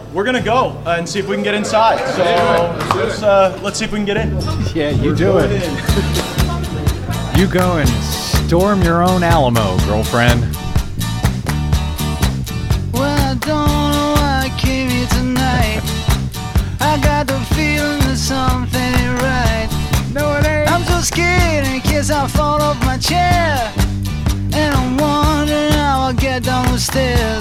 we're going to go and see if we can get inside. So let's see if we can get in. Yeah, you do it. You go and storm your own Alamo, girlfriend. Well, I don't know why I came here tonight. I got the feeling that something ain't right. No, it ain't. I'm so scared in case I fall off my chair. And I'm wondering how I'll get down the stairs.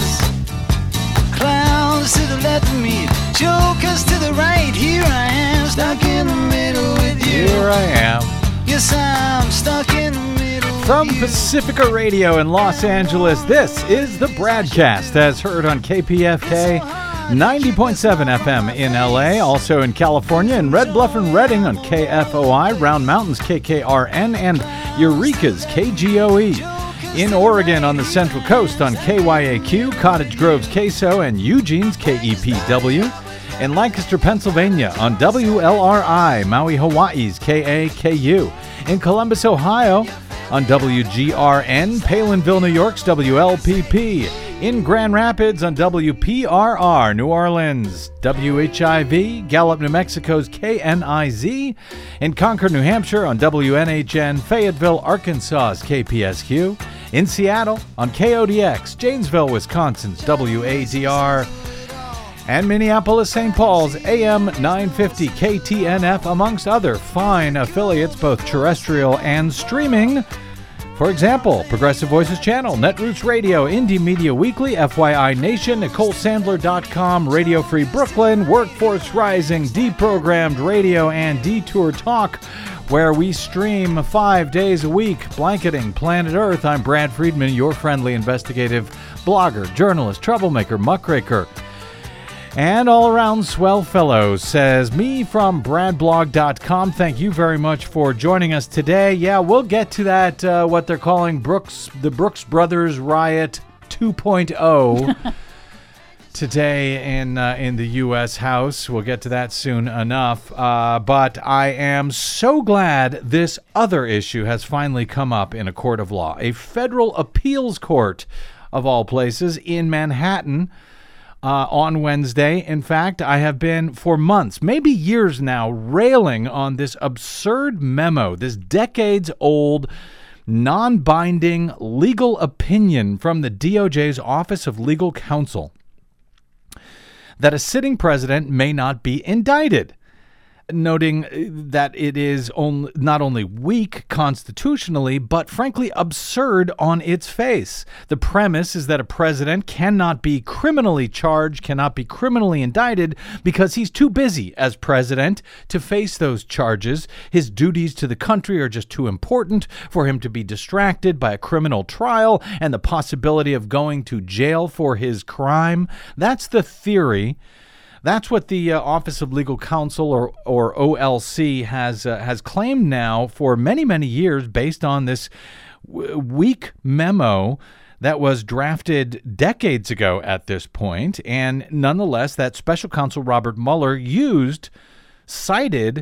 Clowns to the left of me, jokers to the right. Here I am, stuck in the middle with you. Here I am. Yes, I'm stuck in the middle From with you. Pacifica Radio in Los Angeles, this is the Bradcast, as heard on KPFK 90.7 FM in LA, also in California, in Red Bluff and Redding on KFOI, Round Mountains KKRN, and Eureka's KGOE. In Oregon on the Central Coast on KYAQ, Cottage Grove's KSO, and Eugene's KEPW. In Lancaster, Pennsylvania on WLRI, Maui, Hawaii's KAKU. In Columbus, Ohio on WGRN, Palinville, New York's WLPP. In Grand Rapids on WPRR, New Orleans, WHIV, Gallup, New Mexico's KNIZ. In Concord, New Hampshire on WNHN, Fayetteville, Arkansas's KPSQ. In Seattle on KODX, Janesville, Wisconsin's WADR. And Minneapolis, St. Paul's AM 950 KTNF, amongst other fine affiliates, both terrestrial and streaming. For example, Progressive Voices Channel, Netroots Radio, Indie Media Weekly, FYI Nation, NicoleSandler.com, Radio Free Brooklyn, Workforce Rising, Deprogrammed Radio, and Detour Talk, where we stream 5 days a week, blanketing planet Earth. I'm Brad Friedman, your friendly investigative blogger, journalist, troublemaker, muckraker, and all-around swell fellow, says me from bradblog.com. Thank you very much for joining us today. Yeah, we'll get to that, what they're calling the Brooks Brothers Riot 2.0 today in the U.S. House. We'll get to that soon enough. But I am so glad this other issue has finally come up in a court of law. A federal appeals court, of all places, in Manhattan, on Wednesday. In fact, I have been for months, maybe years now, railing on this absurd memo, this decades-old, non-binding legal opinion from the DOJ's Office of Legal Counsel that a sitting president may not be indicted, noting that it is not only weak constitutionally, but frankly absurd on its face. The premise is that a president cannot be criminally charged, cannot be criminally indicted, because he's too busy as president to face those charges. His duties to the country are just too important for him to be distracted by a criminal trial and the possibility of going to jail for his crime. That's the theory. That's what the Office of Legal Counsel, or OLC, has claimed now for many, many years, based on this weak memo that was drafted decades ago at this point. And nonetheless, that special counsel Robert Mueller cited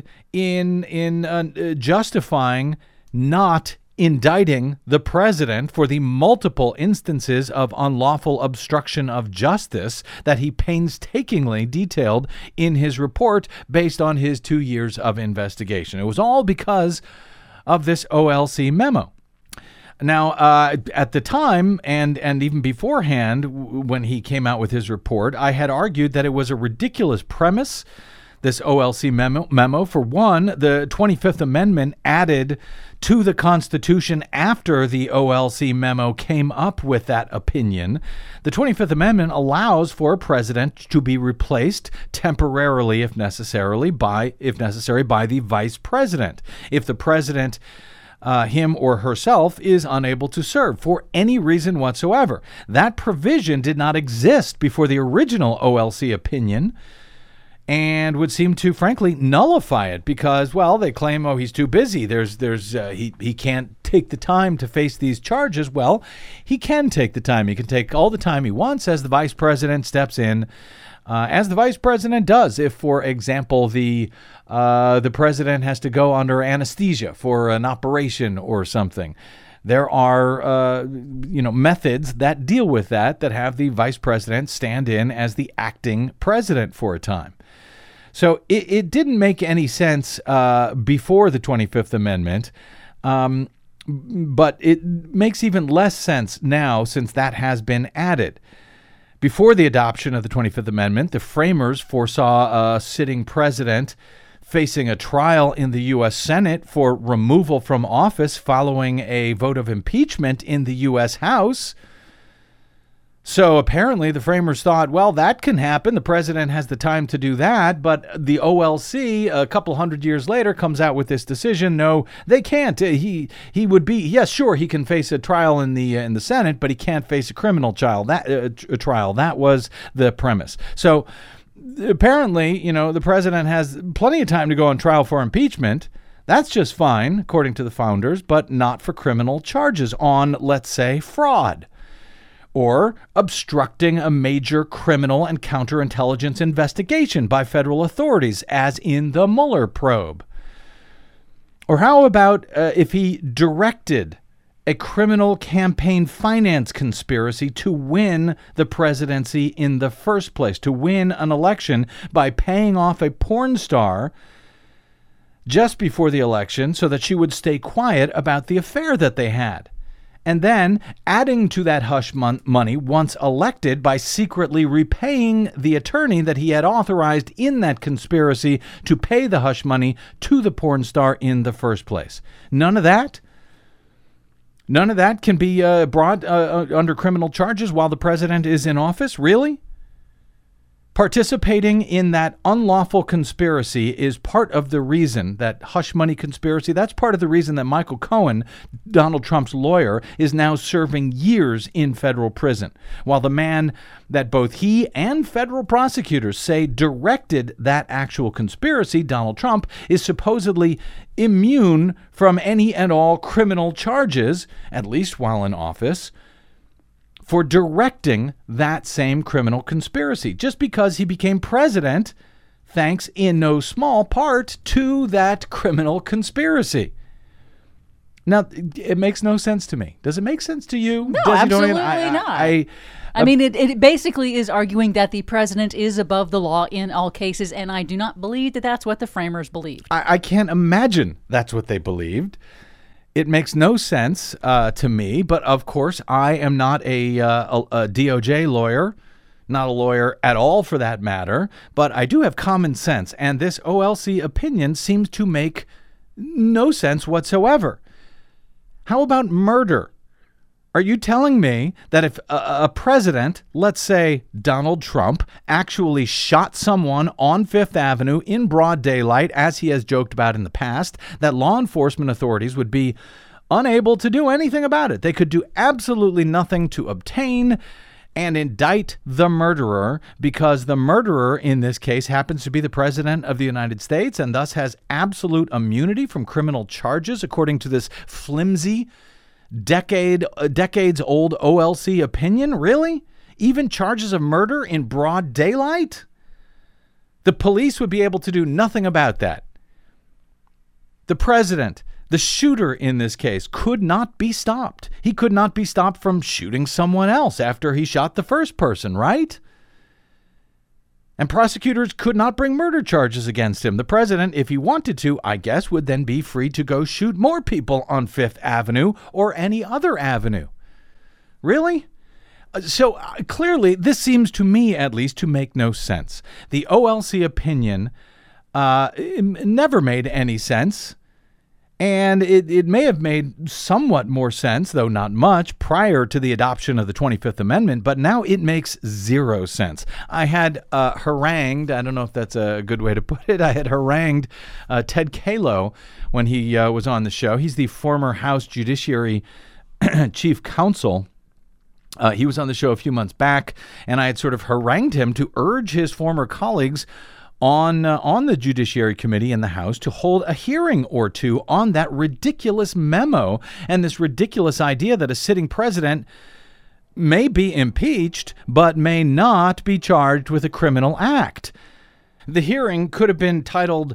in justifying not indicting the president for the multiple instances of unlawful obstruction of justice that he painstakingly detailed in his report based on his 2 years of investigation. It was all because of this OLC memo. Now, at the time, and even beforehand, when he came out with his report, I had argued that it was a ridiculous premise, this OLC memo. For one, the 25th Amendment added to the Constitution after the OLC memo came up with that opinion. The 25th Amendment allows for a president to be replaced temporarily, if necessary, by the vice president, if the president, him or herself, is unable to serve for any reason whatsoever. That provision did not exist before the original OLC opinion, and would seem to, frankly, nullify it because, well, they claim, oh, he's too busy. He can't take the time to face these charges. Well, he can take the time. He can take all the time he wants as the vice president steps in, as the vice president does. If, for example, the president has to go under anesthesia for an operation or something, There are, methods that deal with that have the vice president stand in as the acting president for a time. So it didn't make any sense before the 25th Amendment, but it makes even less sense now since that has been added. Before the adoption of the 25th Amendment, the framers foresaw a sitting president facing a trial in the U.S. Senate for removal from office following a vote of impeachment in the U.S. House. So apparently the framers thought, well, that can happen. The president has the time to do that. But the OLC, a couple hundred years later, comes out with this decision. No, they can't. He would be, yes, sure, he can face a trial in the Senate, but he can't face a criminal trial. That was the premise. So apparently, the president has plenty of time to go on trial for impeachment. That's just fine, according to the founders, but not for criminal charges on, let's say, fraud or obstructing a major criminal and counterintelligence investigation by federal authorities, as in the Mueller probe. Or how about if he directed a criminal campaign finance conspiracy to win the presidency in the first place, to win an election by paying off a porn star just before the election so that she would stay quiet about the affair that they had. And then adding to that hush money once elected by secretly repaying the attorney that he had authorized in that conspiracy to pay the hush money to the porn star in the first place. None of that can be brought under criminal charges while the president is in office? Really? Participating in that unlawful conspiracy is part of the reason, that hush money conspiracy, that's part of the reason that Michael Cohen, Donald Trump's lawyer, is now serving years in federal prison, while the man that both he and federal prosecutors say directed that actual conspiracy, Donald Trump, is supposedly immune from any and all criminal charges, at least while in office, for directing that same criminal conspiracy, just because he became president, thanks in no small part to that criminal conspiracy. Now, it makes no sense to me. Does it make sense to you? No, absolutely not. I mean, it basically is arguing that the president is above the law in all cases, and I do not believe that that's what the framers believed. I can't imagine that's what they believed. It makes no sense to me, but of course, I am not a DOJ lawyer, not a lawyer at all for that matter, but I do have common sense, and this OLC opinion seems to make no sense whatsoever. How about murder? Are you telling me that if a president, let's say Donald Trump, actually shot someone on Fifth Avenue in broad daylight, as he has joked about in the past, that law enforcement authorities would be unable to do anything about it? They could do absolutely nothing to obtain and indict the murderer, because the murderer in this case happens to be the president of the United States and thus has absolute immunity from criminal charges, according to this flimsy decades-old OLC opinion? Really? Even charges of murder in broad daylight? The police would be able to do nothing about that. The president, the shooter in this case, could not be stopped. He could not be stopped from shooting someone else after he shot the first person, right? And prosecutors could not bring murder charges against him. The president, if he wanted to, I guess, would then be free to go shoot more people on Fifth Avenue or any other avenue. Really? So clearly, this seems to me, at least, to make no sense. The OLC opinion never made any sense. And it may have made somewhat more sense, though not much, prior to the adoption of the 25th Amendment, but now it makes zero sense. I had harangued, I don't know if that's a good way to put it, I had harangued Ted Kalo when he was on the show. He's the former House Judiciary Chief Counsel. He was on the show a few months back, and I had sort of harangued him to urge his former colleagues on the Judiciary Committee in the House to hold a hearing or two on that ridiculous memo and this ridiculous idea that a sitting president may be impeached but may not be charged with a criminal act. The hearing could have been titled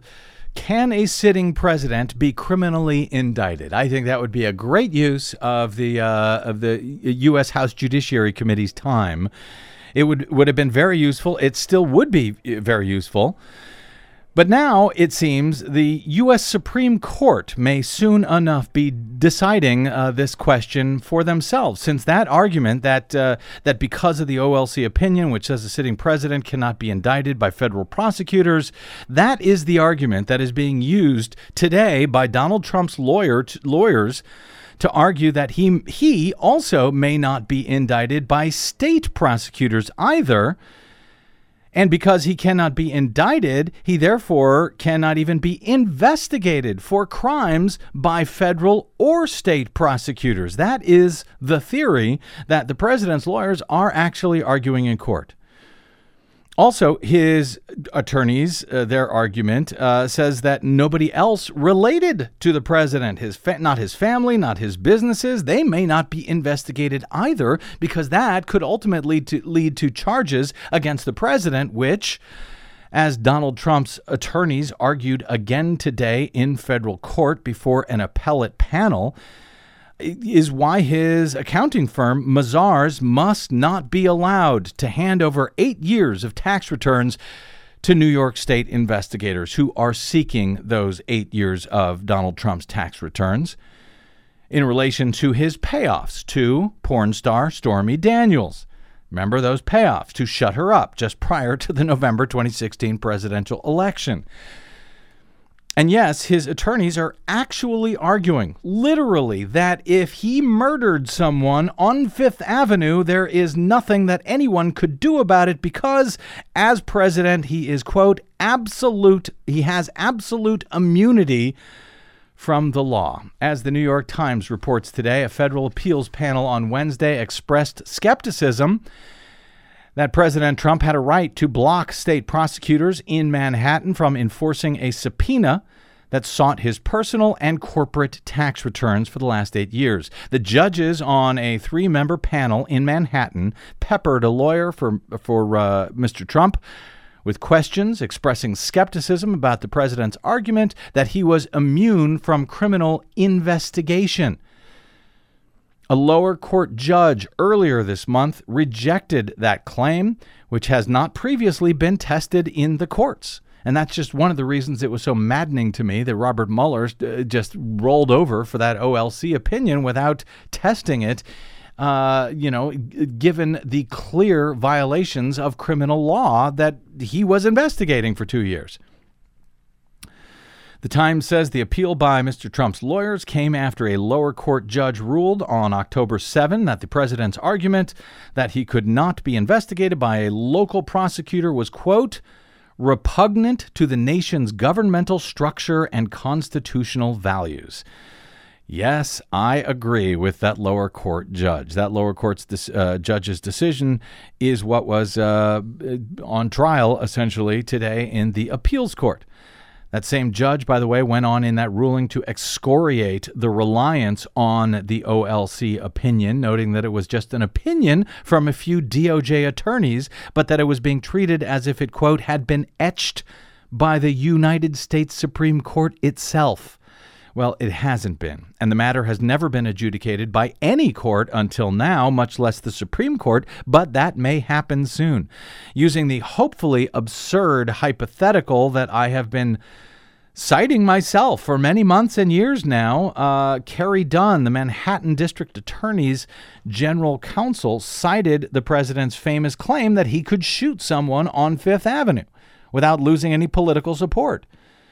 Can a sitting president be criminally indicted? I think that would be a great use of the U.S. House Judiciary Committee's time. It would have been very useful. It still would be very useful. But now it seems the U.S. Supreme Court may soon enough be deciding this question for themselves, since that argument that because of the OLC opinion, which says the sitting president cannot be indicted by federal prosecutors, that is the argument that is being used today by Donald Trump's lawyers to argue that he also may not be indicted by state prosecutors either. And because he cannot be indicted, he therefore cannot even be investigated for crimes by federal or state prosecutors. That is the theory that the president's lawyers are actually arguing in court. Also, his attorneys, their argument says that nobody else related to the president, not his family, not his businesses, they may not be investigated either, because that could ultimately lead to charges against the president, which, as Donald Trump's attorneys argued again today in federal court before an appellate panel, is why his accounting firm, Mazars, must not be allowed to hand over 8 years of tax returns to New York State investigators who are seeking those 8 years of Donald Trump's tax returns in relation to his payoffs to porn star Stormy Daniels. Remember those payoffs to shut her up just prior to the November 2016 presidential election. And yes, his attorneys are actually arguing, literally, that if he murdered someone on Fifth Avenue, there is nothing that anyone could do about it because, as president, he is, quote, he has absolute immunity from the law. As the New York Times reports today, a federal appeals panel on Wednesday expressed skepticism that President Trump had a right to block state prosecutors in Manhattan from enforcing a subpoena that sought his personal and corporate tax returns for the last 8 years. The judges on a 3-member panel in Manhattan peppered a lawyer for Mr. Trump with questions expressing skepticism about the president's argument that he was immune from criminal investigation. A lower court judge earlier this month rejected that claim, which has not previously been tested in the courts. And that's just one of the reasons it was so maddening to me that Robert Mueller just rolled over for that OLC opinion without testing it, given the clear violations of criminal law that he was investigating for 2 years. The Times says the appeal by Mr. Trump's lawyers came after a lower court judge ruled on October 7 that the president's argument that he could not be investigated by a local prosecutor was, quote, repugnant to the nation's governmental structure and constitutional values. Yes, I agree with that lower court judge. That lower court's judge's decision is what was on trial, essentially, today in the appeals court. That same judge, by the way, went on in that ruling to excoriate the reliance on the OLC opinion, noting that it was just an opinion from a few DOJ attorneys, but that it was being treated as if it, quote, had been etched by the United States Supreme Court itself. Well, it hasn't been, and the matter has never been adjudicated by any court until now, much less the Supreme Court, but that may happen soon. Using the hopefully absurd hypothetical that I have been citing myself for many months and years now, Carrie Dunn, the Manhattan District Attorney's General Counsel, cited the president's famous claim that he could shoot someone on Fifth Avenue without losing any political support.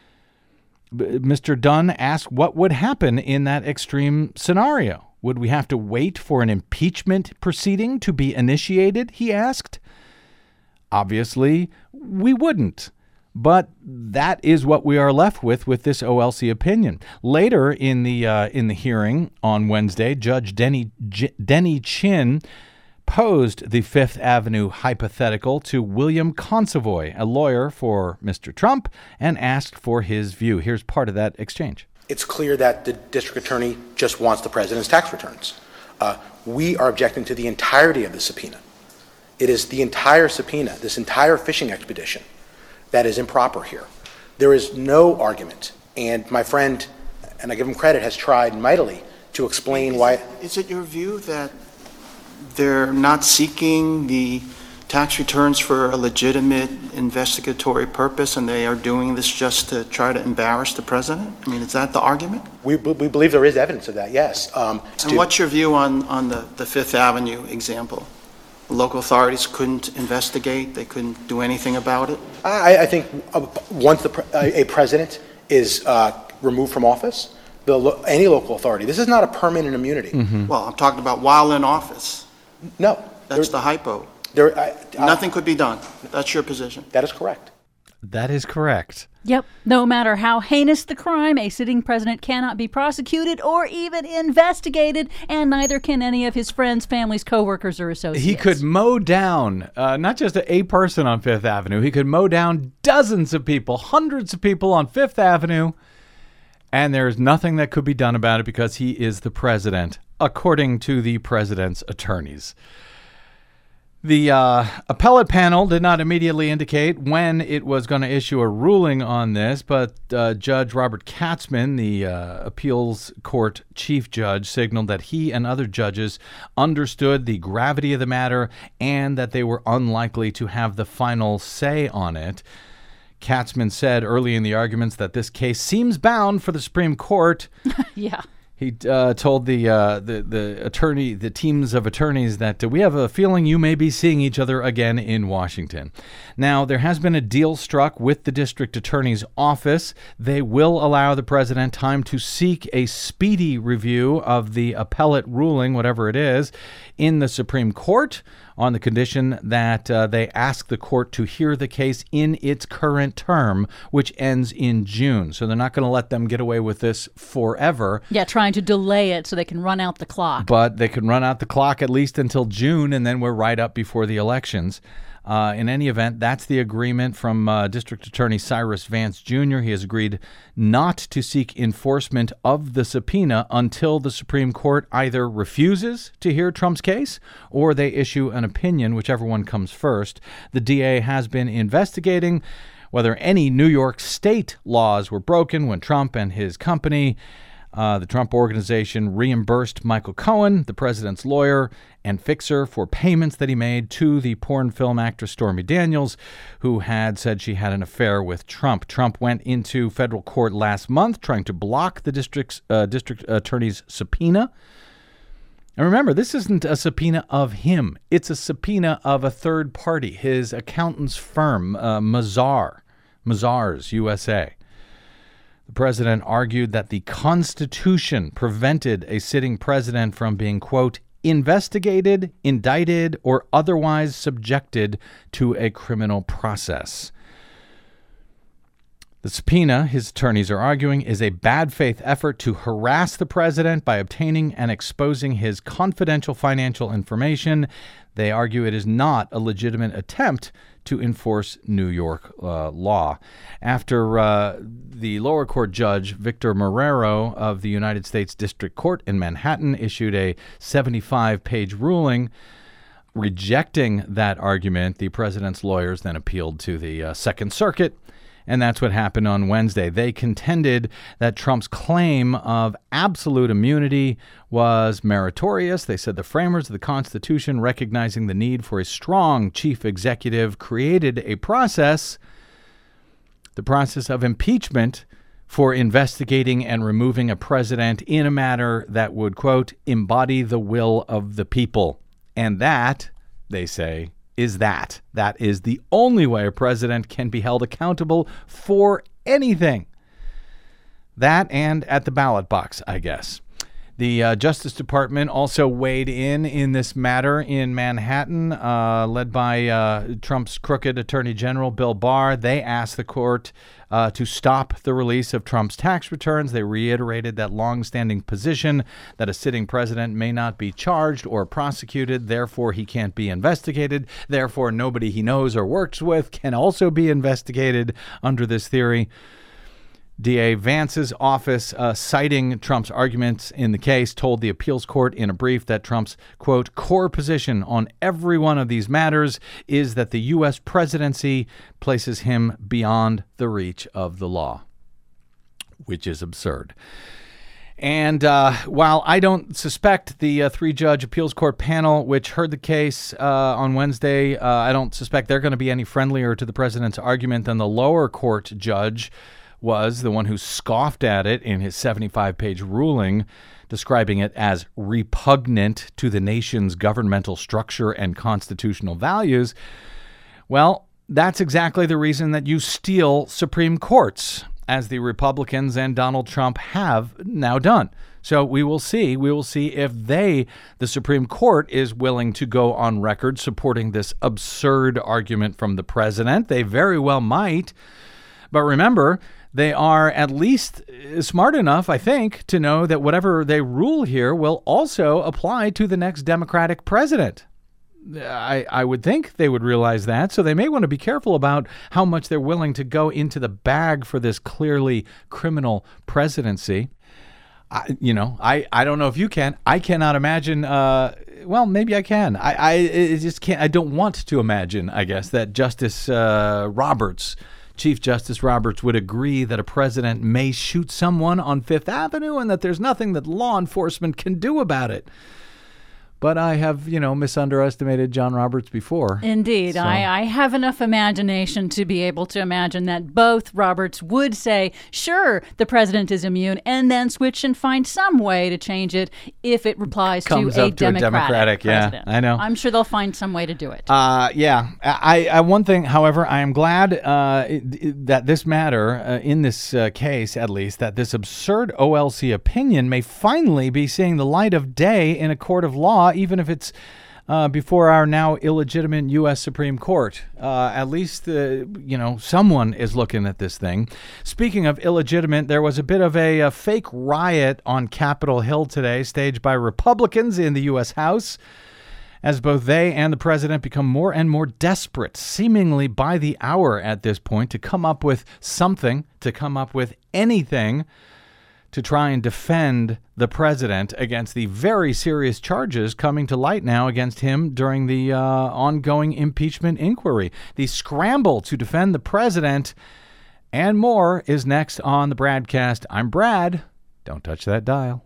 Mr. Dunn asked what would happen in that extreme scenario. Would we have to wait for an impeachment proceeding to be initiated, he asked. Obviously, we wouldn't. But that is what we are left with this OLC opinion. Later in the hearing on Wednesday, Judge Denny Chin posed the Fifth Avenue hypothetical to William Consovoy, a lawyer for Mr. Trump, and asked for his view. Here's part of that exchange. It's clear that the district attorney just wants the president's tax returns. We are objecting to the entirety of the subpoena. It is the entire subpoena, this entire fishing expedition, that is improper here. There is no argument, and my friend, and I give him credit, has tried mightily to explain why. Is it your view that they're not seeking the tax returns for a legitimate investigatory purpose, and they are doing this just to try to embarrass the president? I mean, is that the argument? We believe there is evidence of that, yes. And what's your view on the Fifth Avenue example? Local authorities couldn't investigate, they couldn't do anything about it? I think once a president is removed from office, any local authority, this is not a permanent immunity. Mm-hmm. Well, I'm talking about while in office. No. That's the hypo. Nothing could be done. That's your position. That is correct. That is correct. Yep. No matter how heinous the crime, a sitting president cannot be prosecuted or even investigated, and neither can any of his friends, families, coworkers, or associates. He could mow down not just a person on Fifth Avenue. He could mow down dozens of people, hundreds of people on Fifth Avenue, and there's nothing that could be done about it because he is the president, according to the president's attorneys. The appellate panel did not immediately indicate when it was going to issue a ruling on this, but Judge Robert Katzman, the appeals court chief judge, signaled that he and other judges understood the gravity of the matter and that they were unlikely to have the final say on it. Katzman said early in the arguments that this case seems bound for the Supreme Court. Yeah. He told the teams of attorneys that we have a feeling you may be seeing each other again in Washington. Now, there has been a deal struck with the district attorney's office. They will allow the president time to seek a speedy review of the appellate ruling, whatever it is, in the Supreme Court, on the condition that they ask the court to hear the case in its current term, which ends in June. So they're not going to let them get away with this forever. Yeah, trying to delay it so they can run out the clock. But they can run out the clock at least until June, and then we're right up before the elections. In any event, that's the agreement from District Attorney Cyrus Vance Jr. He has agreed not to seek enforcement of the subpoena until the Supreme Court either refuses to hear Trump's case or they issue an opinion, whichever one comes first. The DA has been investigating whether any New York state laws were broken when Trump and his company, the Trump Organization, reimbursed Michael Cohen, the president's lawyer and fixer, for payments that he made to the porn film actress Stormy Daniels, who had said she had an affair with Trump. Trump went into federal court last month trying to block the district attorney's subpoena. And remember, this isn't a subpoena of him. It's a subpoena of a third party, his accountant's firm, Mazars USA. The president argued that the Constitution prevented a sitting president from being, quote, investigated, indicted, or otherwise subjected to a criminal process. The subpoena, his attorneys are arguing, is a bad faith effort to harass the president by obtaining and exposing his confidential financial information. They argue it is not a legitimate attempt to enforce New York law. After the lower court judge, Victor Marrero of the United States District Court in Manhattan, issued a 75-page ruling rejecting that argument, the president's lawyers then appealed to the Second Circuit. And that's what happened on Wednesday. They contended that Trump's claim of absolute immunity was meritorious. They said the framers of the Constitution, recognizing the need for a strong chief executive, created a process, the process of impeachment, for investigating and removing a president in a manner that would, quote, embody the will of the people. And that, they say, that is the only way a president can be held accountable for anything. That and at the ballot box, I guess. The Justice Department also weighed in this matter in Manhattan, led by Trump's crooked Attorney General Bill Barr. They asked the court to stop the release of Trump's tax returns. They reiterated that longstanding position that a sitting president may not be charged or prosecuted, therefore he can't be investigated, therefore nobody he knows or works with can also be investigated under this theory. DA Vance's office, citing Trump's arguments in the case, told the appeals court in a brief that Trump's, quote, core position on every one of these matters is that the U.S. presidency places him beyond the reach of the law, which is absurd. And while I don't suspect the three-judge appeals court panel, which heard the case on Wednesday, I don't suspect they're going to be any friendlier to the president's argument than the lower court judge was, the one who scoffed at it in his 75-page ruling, describing it as repugnant to the nation's governmental structure and constitutional values. Well, that's exactly the reason that you steal Supreme Courts, as the Republicans and Donald Trump have now done. So we will see. We will see if the Supreme Court, is willing to go on record supporting this absurd argument from the president. They very well might. But remember, they are at least smart enough, I think, to know that whatever they rule here will also apply to the next Democratic president. I would think they would realize that, so they may want to be careful about how much they're willing to go into the bag for this clearly criminal presidency. I don't know if you can. I cannot imagine. Well, maybe I can. I just can't. I don't want to imagine, I guess, that Chief Justice Roberts would agree that a president may shoot someone on Fifth Avenue and that there's nothing that law enforcement can do about it. But I have, misunderestimated John Roberts before. Indeed. So. I have enough imagination to be able to imagine that both Roberts would say, sure, the president is immune, and then switch and find some way to change it if it applies to a Democratic president. Yeah, I know. I'm sure they'll find some way to do it. Yeah. One thing, however, I am glad that this matter, in this case at least, that this absurd OLC opinion may finally be seeing the light of day in a court of law, even if it's before our now illegitimate U.S. Supreme Court. At least, someone is looking at this thing. Speaking of illegitimate, there was a bit of a fake riot on Capitol Hill today, staged by Republicans in the U.S. House, as both they and the president become more and more desperate, seemingly by the hour at this point, to come up with something, to come up with anything to try and defend the president against the very serious charges coming to light now against him during the ongoing impeachment inquiry. The scramble to defend the president and more is next on the Bradcast. I'm Brad. Don't touch that dial.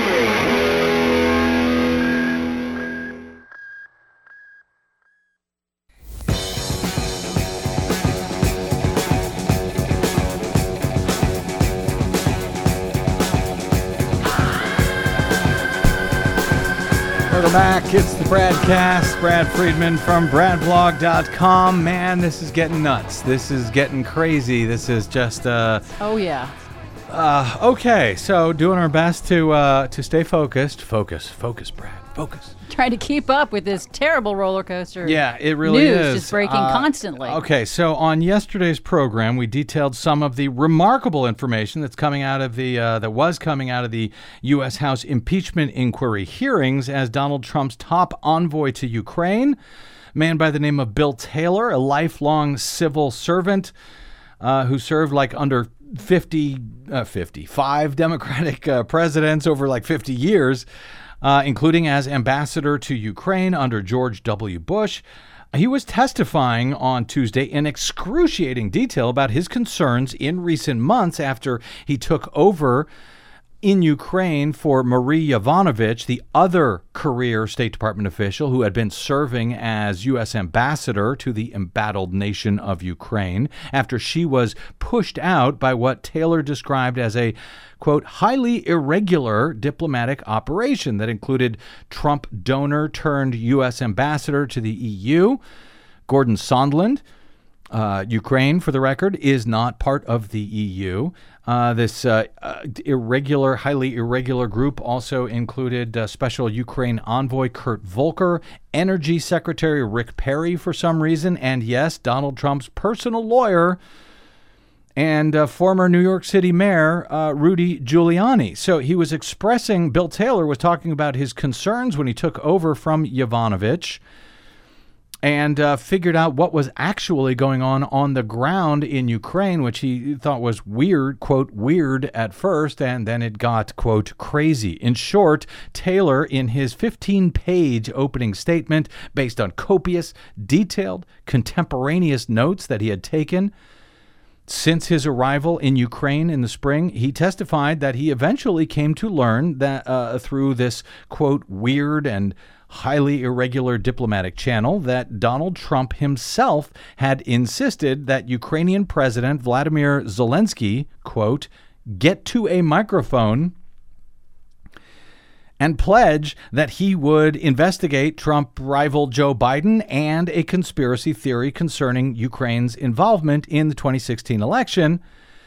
Welcome back. It's the Bradcast. Brad Friedman from BradBlog.com. Man, this is getting nuts. This is getting crazy. This is just oh yeah. Okay, so doing our best to stay focused. Focus, Brad. Focus. Trying to keep up with this terrible roller coaster. Yeah, it really news is. Just breaking constantly. Okay, so on yesterday's program, we detailed some of the remarkable information that's coming out of the U.S. House impeachment inquiry hearings as Donald Trump's top envoy to Ukraine, a man by the name of Bill Taylor, a lifelong civil servant who served under 55 Democratic presidents over 50 years, including as ambassador to Ukraine under George W. Bush. He was testifying on Tuesday in excruciating detail about his concerns in recent months after he took over in Ukraine for Marie Yovanovitch, the other career State Department official who had been serving as U.S. ambassador to the embattled nation of Ukraine, after she was pushed out by what Taylor described as a, quote, highly irregular diplomatic operation that included Trump donor turned U.S. ambassador to the EU, Gordon Sondland. Ukraine, for the record, is not part of the EU. This highly irregular group also included Special Ukraine Envoy Kurt Volker, Energy Secretary Rick Perry for some reason, and yes, Donald Trump's personal lawyer and former New York City Mayor Rudy Giuliani. So Bill Taylor was talking about his concerns when he took over from Yovanovitch. and figured out what was actually going on the ground in Ukraine, which he thought was weird, quote, weird at first, and then it got, quote, crazy. In short, Taylor, in his 15-page opening statement, based on copious, detailed, contemporaneous notes that he had taken since his arrival in Ukraine in the spring, he testified that he eventually came to learn that through this, quote, weird and highly irregular diplomatic channel that Donald Trump himself had insisted that Ukrainian President Vladimir Zelensky, quote, get to a microphone and pledge that he would investigate Trump rival Joe Biden and a conspiracy theory concerning Ukraine's involvement in the 2016 election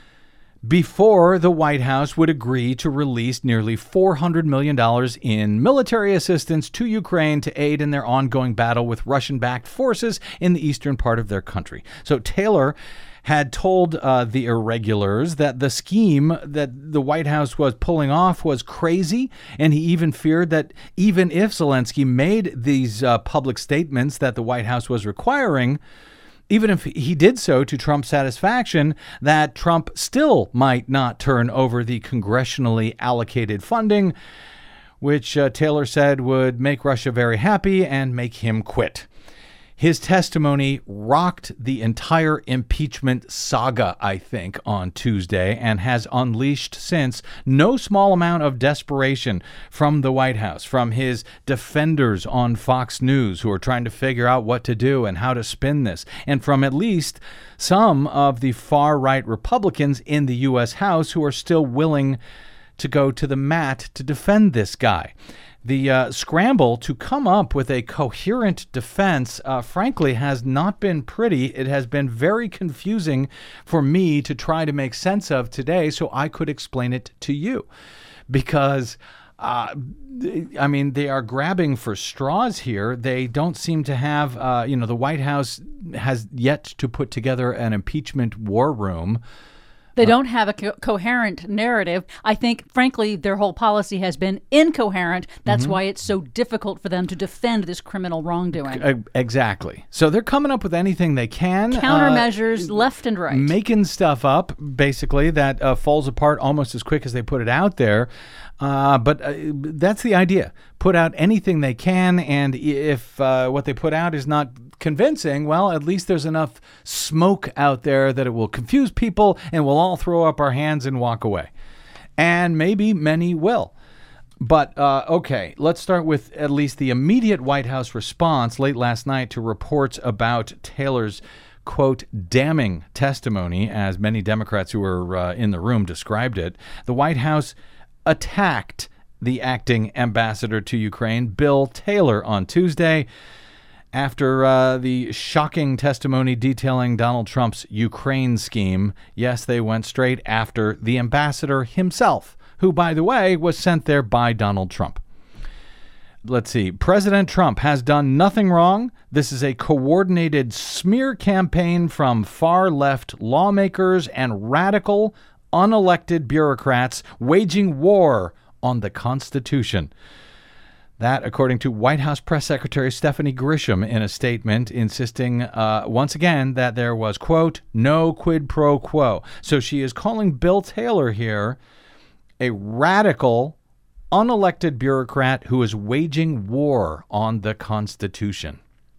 before the White House would agree to release nearly $400 million in military assistance to Ukraine to aid in their ongoing battle with Russian-backed forces in the eastern part of their country. So Taylor had told the irregulars that the scheme that the White House was pulling off was crazy, and he even feared that even if Zelensky made these public statements that the White House was requiring, even if he did so to Trump's satisfaction, that Trump still might not turn over the congressionally allocated funding, which Taylor said would make Russia very happy and make him quit. His testimony rocked the entire impeachment saga, I think, on Tuesday, and has unleashed since no small amount of desperation from the White House, from his defenders on Fox News who are trying to figure out what to do and how to spin this, and from at least some of the far-right Republicans in the U.S. House who are still willing to go to the mat to defend this guy. The scramble to come up with a coherent defense, frankly, has not been pretty. It has been very confusing for me to try to make sense of today so I could explain it to you. Because, I mean, they are grabbing for straws here. They don't seem to have, the White House has yet to put together an impeachment war room. They don't have a coherent narrative. I think, frankly, their whole policy has been incoherent. That's why it's so difficult for them to defend this criminal wrongdoing. Exactly. So they're coming up with anything they can. Countermeasures left and right. Making stuff up, basically, that falls apart almost as quick as they put it out there. But that's the idea. Put out anything they can, and if what they put out is not convincing, well, at least there's enough smoke out there that it will confuse people and we'll all throw up our hands and walk away. And maybe many will. But, okay, let's start with at least the immediate White House response late last night to reports about Taylor's, quote, damning testimony, as many Democrats who were in the room described it. The White House attacked the acting ambassador to Ukraine, Bill Taylor, on Tuesday, after the shocking testimony detailing Donald Trump's Ukraine scheme. Yes, they went straight after the ambassador himself, who, by the way, was sent there by Donald Trump. Let's see. President Trump has done nothing wrong. This is a coordinated smear campaign from far-left lawmakers and radical, unelected bureaucrats waging war on the Constitution. That, according to White House Press Secretary Stephanie Grisham in a statement insisting once again that there was, quote, no quid pro quo. So she is calling Bill Taylor here a radical, unelected bureaucrat who is waging war on the Constitution.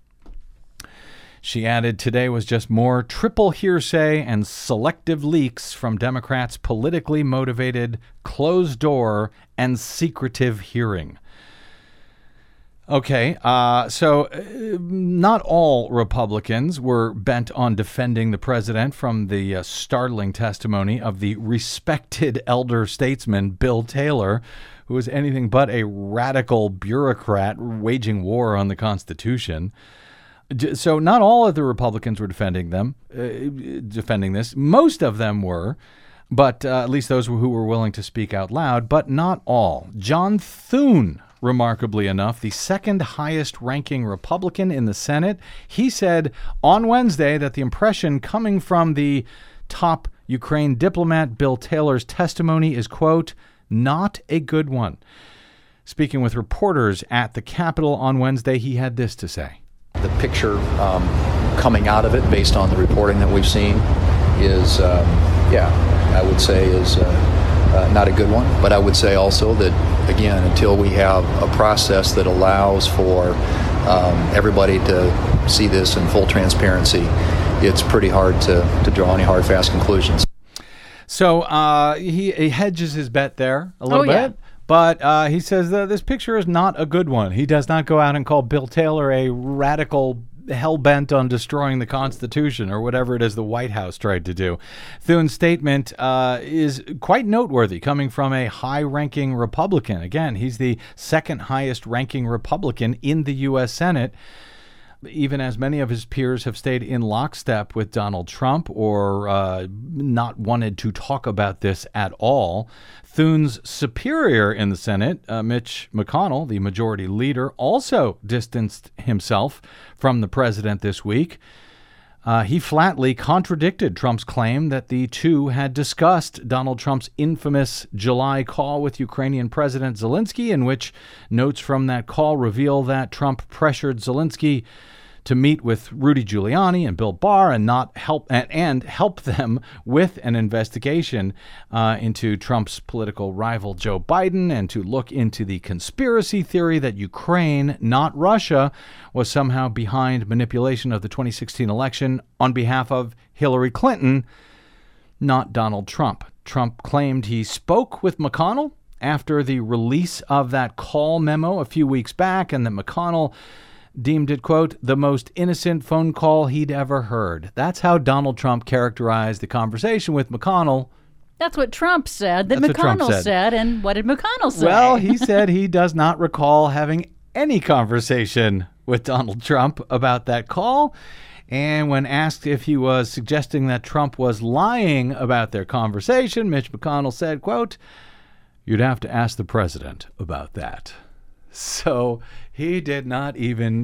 She added, today was just more triple hearsay and selective leaks from Democrats' politically motivated, closed-door, and secretive hearing. Okay, so not all Republicans were bent on defending the president from the startling testimony of the respected elder statesman Bill Taylor, who is anything but a radical bureaucrat waging war on the Constitution. So not all of the Republicans were defending this. Most of them were, but at least those who were willing to speak out loud, but not all. John Thune, remarkably enough, the second highest ranking Republican in the Senate, he said on Wednesday that the impression coming from the top Ukraine diplomat Bill Taylor's testimony is, quote, not a good one. Speaking with reporters at the Capitol on Wednesday, he had this to say. The picture coming out of it, based on the reporting that we've seen, is, I would say is not a good one. But I would say also that, again, until we have a process that allows for everybody to see this in full transparency, it's pretty hard to draw any hard, fast conclusions. So he hedges his bet there a little bit. Yeah. But he says that this picture is not a good one. He does not go out and call Bill Taylor a radical hell-bent on destroying the Constitution or whatever it is the White House tried to do. Thune's statement is quite noteworthy, coming from a high-ranking Republican. Again, he's the second highest-ranking Republican in the U.S. Senate, even as many of his peers have stayed in lockstep with Donald Trump or not wanted to talk about this at all. Thune's superior in the Senate, Mitch McConnell, the majority leader, also distanced himself from the president this week. He flatly contradicted Trump's claim that the two had discussed Donald Trump's infamous July call with Ukrainian President Zelensky, in which notes from that call reveal that Trump pressured Zelensky to meet with Rudy Giuliani and Bill Barr and help them with an investigation into Trump's political rival Joe Biden, and to look into the conspiracy theory that Ukraine, not Russia, was somehow behind manipulation of the 2016 election on behalf of Hillary Clinton, not Donald Trump. Trump claimed he spoke with McConnell after the release of that call memo a few weeks back, and that McConnell deemed it, quote, the most innocent phone call he'd ever heard. That's how Donald Trump characterized the conversation with McConnell. That's what Trump said, that McConnell said. And what did McConnell say? Well, he said he does not recall having any conversation with Donald Trump about that call. And when asked if he was suggesting that Trump was lying about their conversation, Mitch McConnell said, quote, you'd have to ask the president about that. So he didn't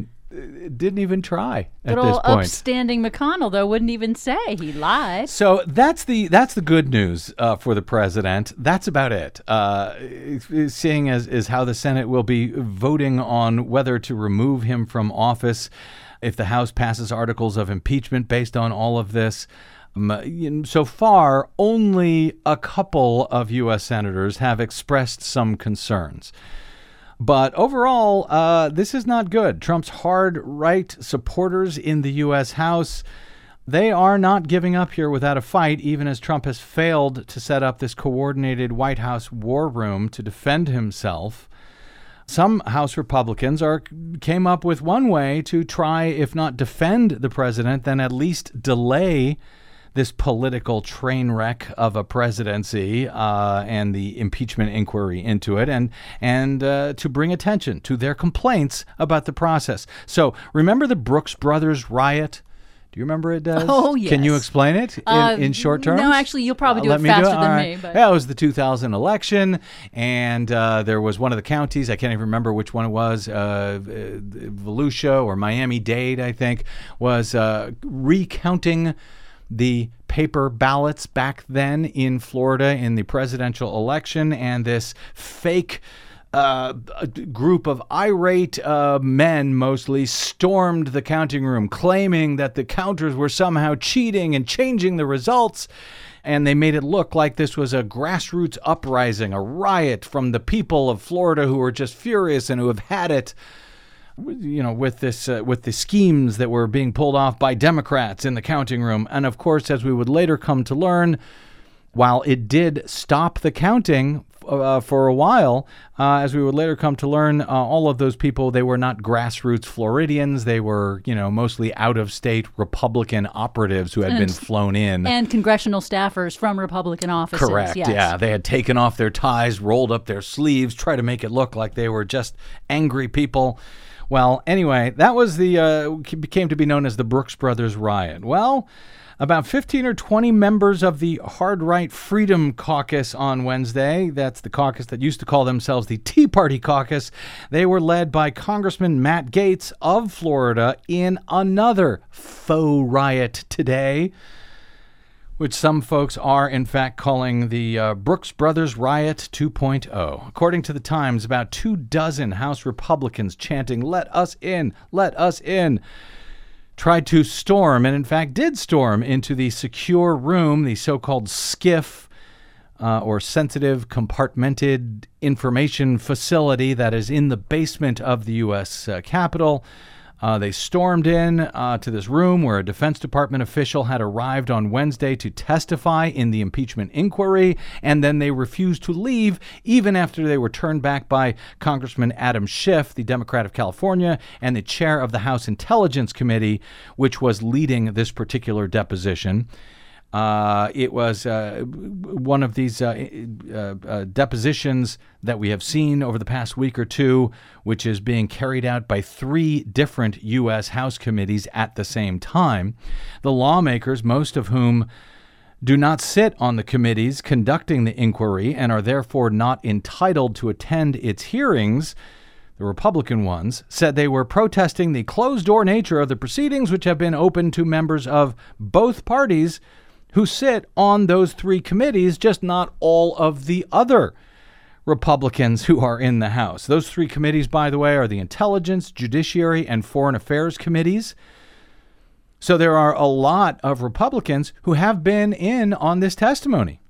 even try at Good this old point. upstanding McConnell, though, wouldn't even say he lied. So that's the good news for the president. That's about it. Seeing as how the Senate will be voting on whether to remove him from office if the House passes articles of impeachment based on all of this. So far, only a couple of U.S. senators have expressed some concerns. But overall, this is not good. Trump's hard right supporters in the U.S. House, they are not giving up here without a fight, even as Trump has failed to set up this coordinated White House war room to defend himself. Some House Republicans came up with one way to try, if not defend the president, then at least delay this political train wreck of a presidency and the impeachment inquiry into it, and to bring attention to their complaints about the process. So remember the Brooks Brothers riot? Do you remember it, Des? Oh, yes. Can you explain it in short terms? No, actually, you'll probably do it faster than me. But. Yeah, it was the 2000 election, and there was one of the counties, I can't even remember which one it was, Volusia or Miami-Dade, I think, was recounting the paper ballots back then in Florida in the presidential election, and this fake group of irate men mostly stormed the counting room, claiming that the counters were somehow cheating and changing the results. And they made it look like this was a grassroots uprising, a riot from the people of Florida who were just furious and who have had it, you know, with the schemes that were being pulled off by Democrats in the counting room. And of course, as we would later come to learn, while it did stop the counting for a while, as we would later come to learn, all of those people, they were not grassroots Floridians. They were, mostly out-of-state Republican operatives who had been flown in. And congressional staffers from Republican offices. Correct, yes. Yeah. They had taken off their ties, rolled up their sleeves, tried to make it look like they were just angry people. Well, anyway, that was became to be known as the Brooks Brothers riot. Well, about 15 or 20 members of the Hard Right Freedom Caucus on Wednesday, that's the caucus that used to call themselves the Tea Party Caucus, they were led by Congressman Matt Gaetz of Florida in another faux riot today. which some folks are, in fact, calling the Brooks Brothers Riot 2.0. According to the Times, about 24 House Republicans chanting, "Let us in, let us in," tried to storm, and in fact did storm, into the secure room, the so-called SCIF, or Sensitive Compartmented Information Facility, that is in the basement of the U.S. Capitol. They stormed in to this room where a Defense Department official had arrived on Wednesday to testify in the impeachment inquiry, and then they refused to leave even after they were turned back by Congressman Adam Schiff, the Democrat of California, and the chair of the House Intelligence Committee, which was leading this particular deposition. It was one of these depositions that we have seen over the past week or two, which is being carried out by 3 different U.S. House committees at the same time. The lawmakers, most of whom do not sit on the committees conducting the inquiry and are therefore not entitled to attend its hearings, the Republican ones, said they were protesting the closed-door nature of the proceedings, which have been open to members of both parties who sit on those 3 committees, just not all of the other Republicans who are in the House. Those 3 committees, by the way, are the Intelligence, Judiciary, and Foreign Affairs committees. So there are a lot of Republicans who have been in on this testimony.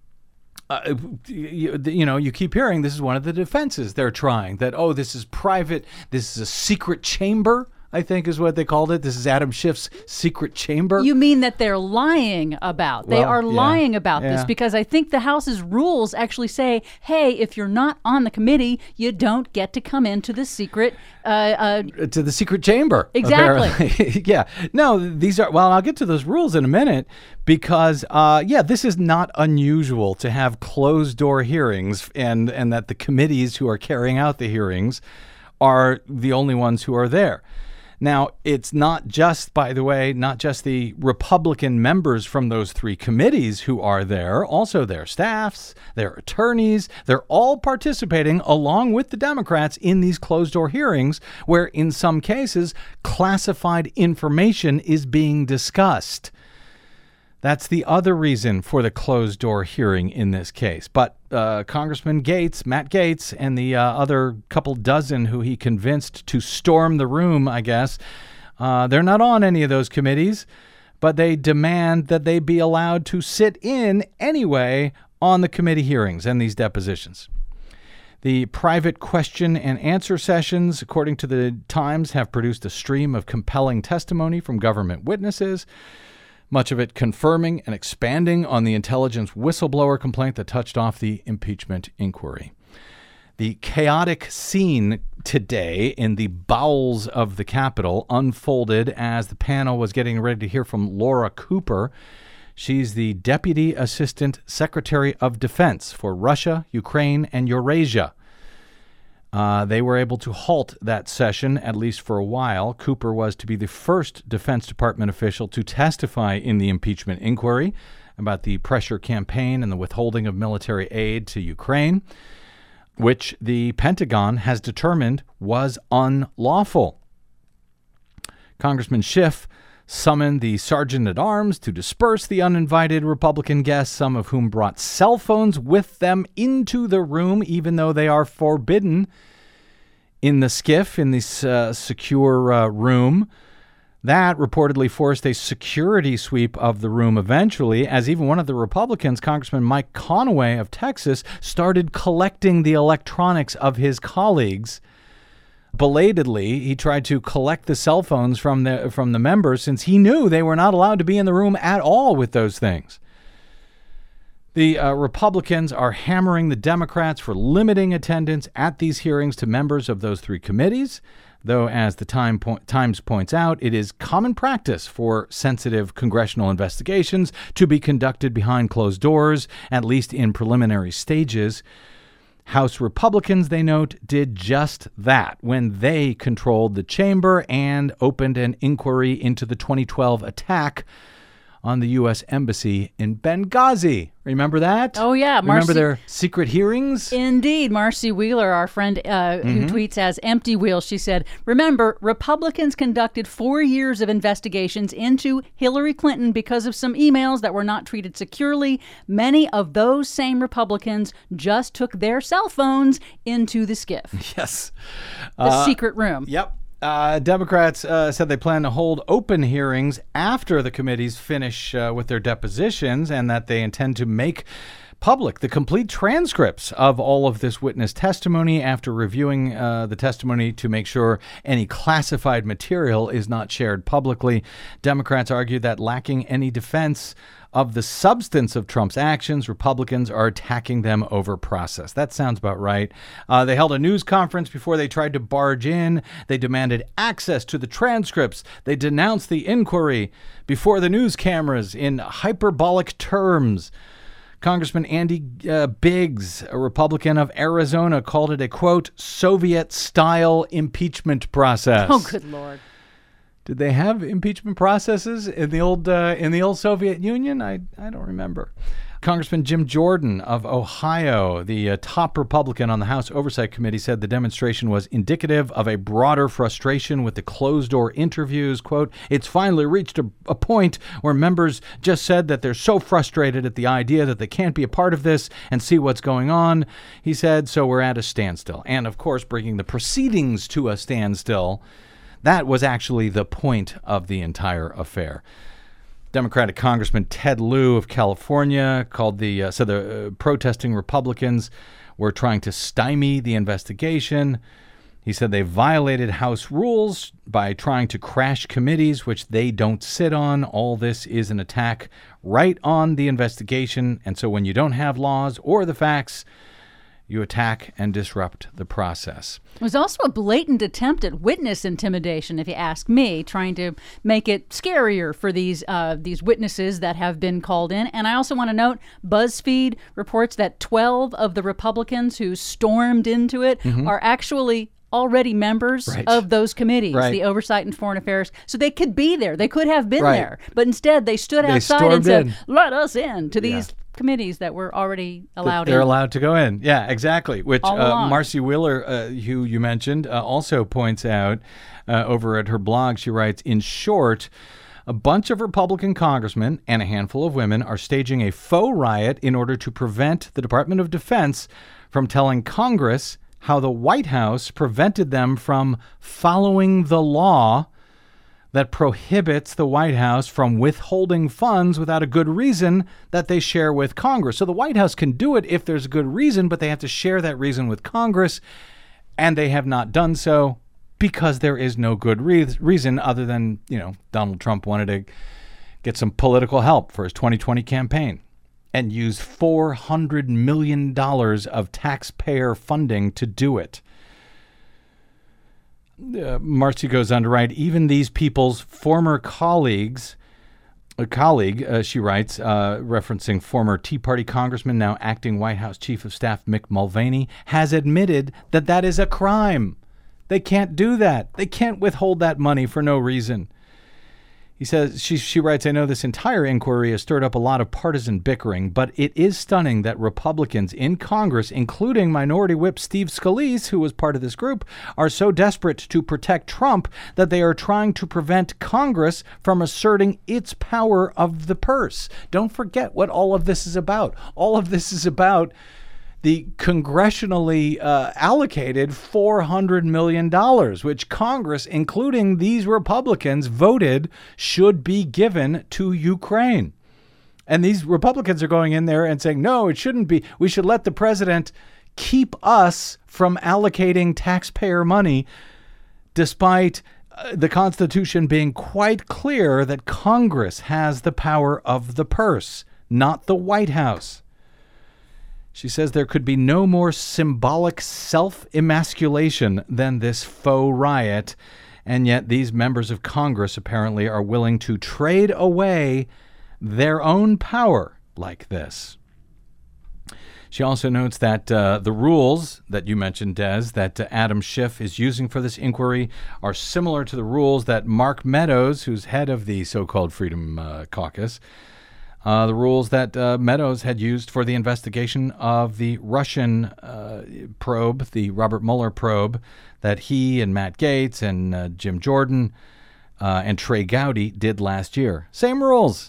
You keep hearing this is one of the defenses they're trying, that, oh, this is private, this is a secret chamber, I think is what they called it. This is Adam Schiff's secret chamber. You mean that they're lying about? They are lying about this, because I think the House's rules actually say, hey, if you're not on the committee, you don't get to come into the secret to the secret chamber. Exactly. Yeah. No, these are, well, I'll get to those rules in a minute, because this is not unusual to have closed door hearings, and that the committees who are carrying out the hearings are the only ones who are there. Now, it's not just, by the way, not just the Republican members from those 3 committees who are there, also their staffs, their attorneys. They're all participating along with the Democrats in these closed-door hearings where, in some cases, classified information is being discussed. That's the other reason for the closed-door hearing in this case. But Congressman Gaetz, Matt Gaetz, and the other couple dozen who he convinced to storm the room, I guess, they're not on any of those committees, but they demand that they be allowed to sit in anyway on the committee hearings and these depositions. The private question and answer sessions, according to the Times, have produced a stream of compelling testimony from government witnesses, much of it confirming and expanding on the intelligence whistleblower complaint that touched off the impeachment inquiry. The chaotic scene today in the bowels of the Capitol unfolded as the panel was getting ready to hear from Laura Cooper. She's the Deputy Assistant Secretary of Defense for Russia, Ukraine, and Eurasia. They were able to halt that session, at least for a while. Cooper was to be the first Defense Department official to testify in the impeachment inquiry about the pressure campaign and the withholding of military aid to Ukraine, which the Pentagon has determined was unlawful. Congressman Schiff summoned the Sergeant-at-Arms to disperse the uninvited Republican guests, some of whom brought cell phones with them into the room, even though they are forbidden in the SCIF, in this secure room. That reportedly forced a security sweep of the room eventually, as even one of the Republicans, Congressman Mike Conaway of Texas, started collecting the electronics of his colleagues. Belatedly, he tried to collect the cell phones from the members, since he knew they were not allowed to be in the room at all with those things. The Republicans are hammering the Democrats for limiting attendance at these hearings to members of those 3 committees, though, as the Times points out, it is common practice for sensitive congressional investigations to be conducted behind closed doors, at least in preliminary stages. House Republicans, they note, did just that when they controlled the chamber and opened an inquiry into the 2012 attack on the U.S. Embassy in Benghazi. Remember that? Oh, yeah. Remember their secret hearings? Indeed. Marcy Wheeler, our friend who tweets as Empty Wheel, she said, remember, Republicans conducted 4 years of investigations into Hillary Clinton because of some emails that were not treated securely. Many of those same Republicans just took their cell phones into the SCIF. Yes. The secret room. Yep. Democrats said they plan to hold open hearings after the committees finish with their depositions, and that they intend to make public the complete transcripts of all of this witness testimony after reviewing the testimony to make sure any classified material is not shared publicly. Democrats argued that lacking any defense of the substance of Trump's actions, Republicans are attacking them over process. That sounds about right. They held a news conference before they tried to barge in. They demanded access to the transcripts. They denounced the inquiry before the news cameras in hyperbolic terms. Congressman Andy Biggs, a Republican of Arizona, called it a, quote, Soviet-style impeachment process. Oh, good Lord. Did they have impeachment processes in the old Soviet Union? I don't remember. Congressman Jim Jordan of Ohio, the top Republican on the House Oversight Committee, said the demonstration was indicative of a broader frustration with the closed-door interviews. Quote, it's finally reached a point where members just said that they're so frustrated at the idea that they can't be a part of this and see what's going on. He said, so we're at a standstill. And, of course, bringing the proceedings to a standstill, that was actually the point of the entire affair. Democratic Congressman Ted Lieu of California called the protesting Republicans were trying to stymie the investigation. He said they violated House rules by trying to crash committees, which they don't sit on. All this is an attack right on the investigation. And so when you don't have laws or the facts, you attack and disrupt the process. It was also a blatant attempt at witness intimidation, if you ask me, trying to make it scarier for these witnesses that have been called in. And I also want to note, BuzzFeed reports that 12 of the Republicans who stormed into it are actually already members of those committees, the Oversight and Foreign Affairs. So they could be there. They could have been there. But instead, they stood outside and said, let us in to these committees that were already allowed in. They're allowed to go in. Yeah, exactly. Which Marcy Wheeler, who you mentioned, also points out over at her blog. She writes, in short, a bunch of Republican congressmen and a handful of women are staging a faux riot in order to prevent the Department of Defense from telling Congress how the White House prevented them from following the law that prohibits the White House from withholding funds without a good reason that they share with Congress. So the White House can do it if there's a good reason, but they have to share that reason with Congress, and they have not done so because there is no good reason other than, Donald Trump wanted to get some political help for his 2020 campaign and use $400 million of taxpayer funding to do it. Marcy goes on to write, even these people's former colleagues, she writes, referencing former Tea Party congressman, now acting White House Chief of Staff Mick Mulvaney, has admitted that that is a crime. They can't do that. They can't withhold that money for no reason. He says, she writes, I know this entire inquiry has stirred up a lot of partisan bickering, but it is stunning that Republicans in Congress, including Minority Whip Steve Scalise, who was part of this group, are so desperate to protect Trump that they are trying to prevent Congress from asserting its power of the purse. Don't forget what all of this is about. All of this is about the congressionally allocated $400 million, which Congress, including these Republicans, voted should be given to Ukraine. And these Republicans are going in there and saying, no, it shouldn't be. We should let the president keep us from allocating taxpayer money, despite the Constitution being quite clear that Congress has the power of the purse, not the White House. She says there could be no more symbolic self-emasculation than this faux riot, and yet these members of Congress apparently are willing to trade away their own power like this. She also notes that the rules that you mentioned, Des, that Adam Schiff is using for this inquiry are similar to the rules that Mark Meadows, who's head of the so-called Freedom Caucus, the rules that Meadows had used for the investigation of the Russian probe, the Robert Mueller probe, that he and Matt Gaetz and Jim Jordan and Trey Gowdy did last year. Same rules,